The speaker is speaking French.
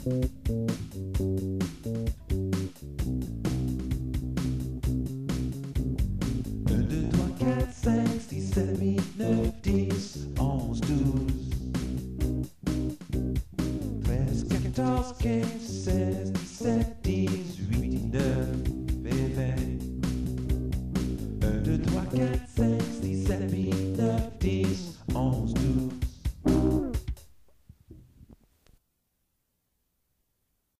Un, 2, 3, 4, 5, 6, 7, 8, 9, 10, 11, 12, 13, 14, 15, 16, 17, 18, 19 et 20. 1, 2, 3, 4, 5, 6, 7, 8, 9, 10,